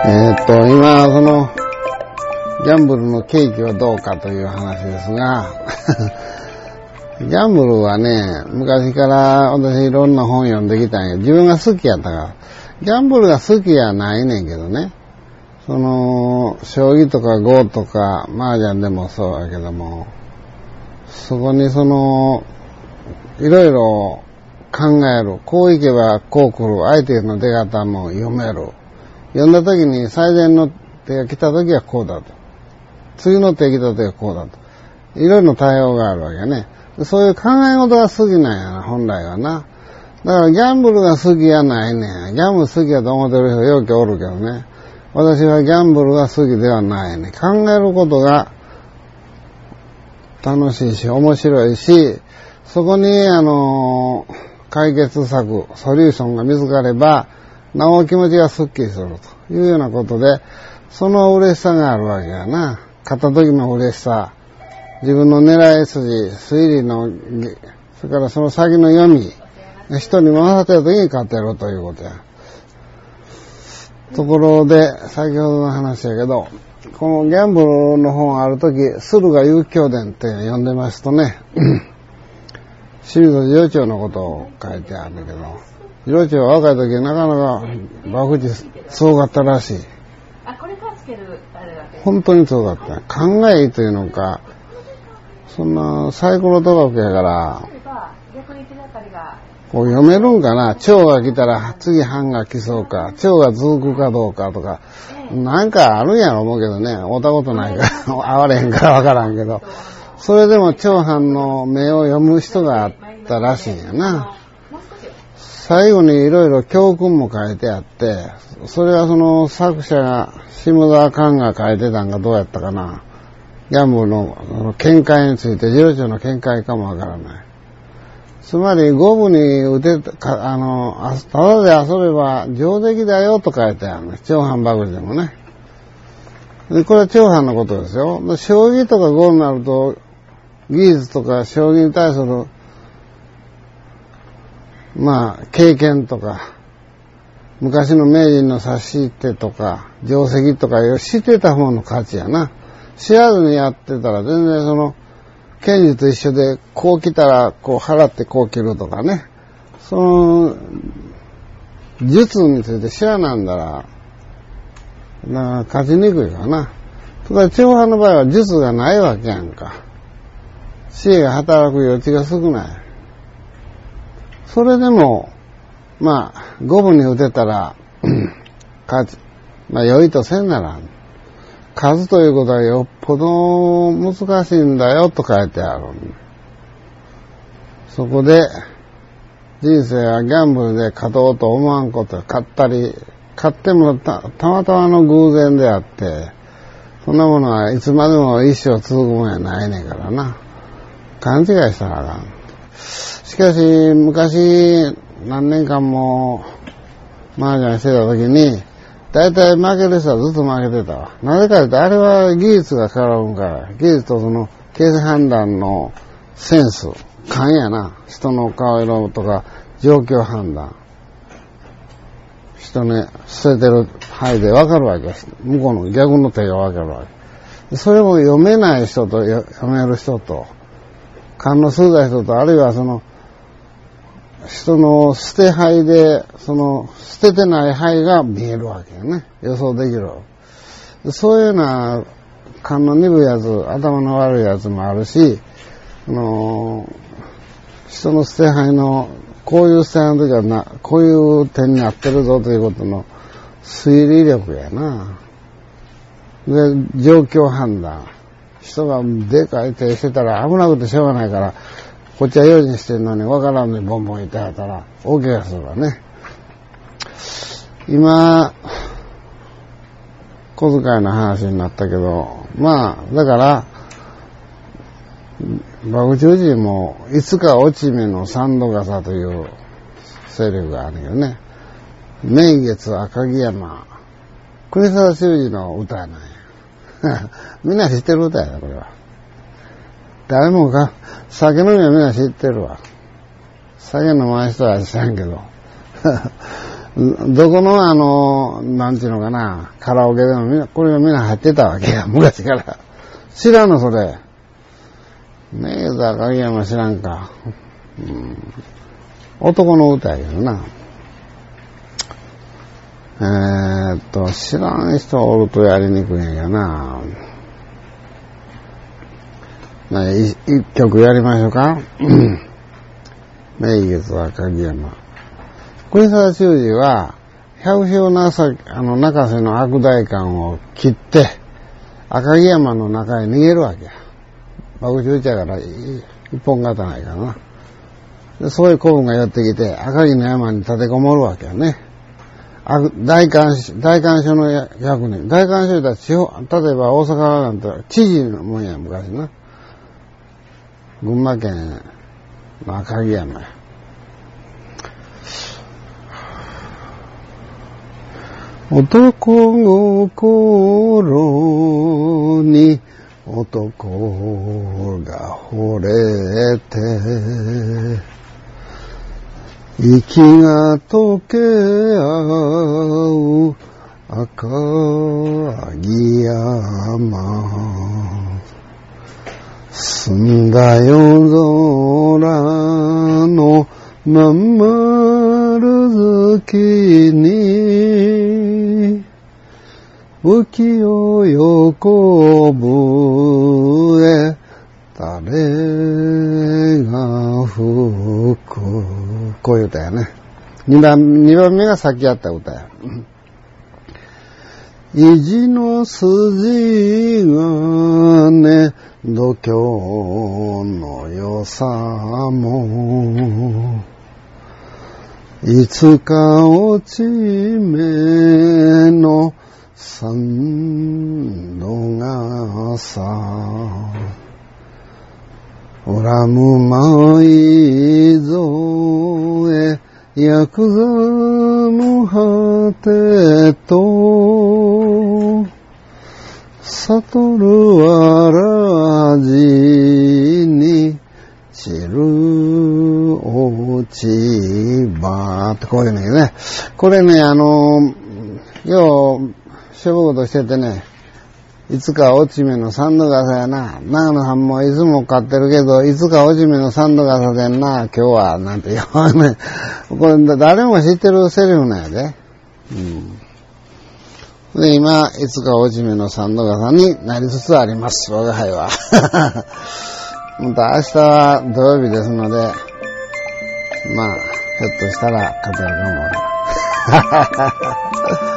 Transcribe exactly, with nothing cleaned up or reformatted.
えーっと、今、その、ギャンブルの景気はどうかという話ですが、ギャンブルはね、昔から私いろんな本読んできたんや。自分が好きやったから。ギャンブルが好きやないねんけどね。その、将棋とか碁とか、麻雀でもそうやけども、そこにその、いろいろ考える。こういけばこう来る。相手の出方も読める。読んだ時に最善の手が来た時はこうだと。次の手が来た時はこうだと。いろいろ対応があるわけね。そういう考え事が好きなんやな、本来はな。だからギャンブルが好きやないねん。ギャンブル好きやと思ってる人よくおるけどね。私はギャンブルが好きではないね。考えることが楽しいし、面白いし、そこに、あの、解決策、ソリューションが見つかれば、なお気持ちがスッキリするというようなことで、その嬉しさがあるわけやな。勝った時の嬉しさ、自分の狙い筋、推理の、それからその先の読み、人に回った時に勝てるということや。ところで、先ほどの話やけど、このギャンブルの本ある時、駿河遊興伝って読んでますとね、清水次郎長のことを書いてあるんだけど、次郎長は若い時なかなか博打すごかったらしい。本当にすごかった。考えというのか、そんなサイコロ賭博やから、こう読めるんかな。蝶が来たら次半が来そうか、蝶が続くかどうかとか、なんかあるんやろ思うけどね、会ったことないから、会われへんからわからんけど、それでも長藩の目を読む人があったらしいんやな。最後にいろいろ教訓も書いてあって、それはその作者が、下田寛が書いてたんかどうやったかな。ギャンブルの見解について、次郎長の見解かもわからない。つまり、五分に打てた、あの、ただで遊べば上出来だよと書いてあるね。長藩博打でもね。で、これは長藩のことですよ。将棋とか碁になると、技術とか将棋に対する、まあ、経験とか、昔の名人の指し手とか、定石とかいう知ってた方の価値やな。知らずにやってたら全然その、剣術と一緒で、こう来たらこう払ってこう切るとかね。その、術について知らなんだら、な勝ちにくいかな。ただ、長藩の場合は術がないわけやんか。知恵が働く余地が少ない。それでも、まあ、五分に打てたら、勝ち、まあ、良いとせんならん。数ということはよっぽど難しいんだよと書いてある。そこで、人生はギャンブルで勝とうと思わんこと、勝ったり、勝っても た, たまたまの偶然であって、そんなものはいつまでも一生続くもんやないねんからな。勘違いしたらあかん。しかし、昔、何年間も、麻雀してた時に、大体負ける人はずっと負けてたわ。なぜかというと、あれは技術が絡むから、技術とその、形勢判断のセンス、勘やな。人の顔色とか、状況判断。人ね、捨ててる範囲で分かるわけです。向こうの逆の手が分かるわけ。それも読めない人と読める人と、勘の鋭い人と、あるいはその、人の捨て牌で、その、捨ててない牌が見えるわけよね。予想できる。そういうような、勘の鈍いやつ、頭の悪いやつもあるし、あの、人の捨て牌の、こういう捨て牌の時はな、こういう点に合ってるぞということの推理力やな。で、状況判断。人がでかい手してたら危なくてしょうがないから、こっちは用心してるのに分からんのにボンボンいってはったら大怪我するわね。今、小遣いの話になったけど、まあ、だから、博打人もいつか落ち目の三度笠という勢力があるよね。名月赤城山、国定修二の歌やない。みんな知ってる歌やな、これは。誰もか、酒飲みはみんな知ってるわ。酒飲まない人は知らんけど。 どこのあの、なんていうのかな、カラオケでもみんな、これがみんな入ってたわけや、昔から。知らんの、それ。ねえ、赤城山知らんか。うん、男の歌やけどな。えーっと、知らん人おるとやりにくいんやな。一曲やりましょうか。名月赤城山。国定忠治は、百姓なさ、あの、中瀬の悪代官を切って、赤城山の中へ逃げるわけや。爆中ちゃから一本刀ないからな。でそういう子分がやってきて、赤城の山に立てこもるわけやね。大官、大官所の役人。大官所だったら地方、例えば大阪なんて知事のもんや、昔な。群馬県の赤城山や。男心に男が惚れて息が溶け合う赤城山澄んだ夜空のまん丸月に浮世横笛誰が吹くこういう歌やね。二番、二番目がさっきやった歌や。意地の筋がね、度胸の良さもいつか落ち目の三度がさ恨む舞添ヤクザの果てと悟るわらじに散る落ち葉ってこういうのね。これね、あの、よう、しょぼことしててね、いつか落ち目の三度傘やな。長野さんもいつも買ってるけど、いつか落ち目の三度傘でんな、今日は、なんて言うね。これ誰も知ってるセリフなんやで。うん。で、今、いつか落ち目の三度傘になりつつあります、我が輩は。また明日は土曜日ですので、まあ、ひょっとしたら語るかも。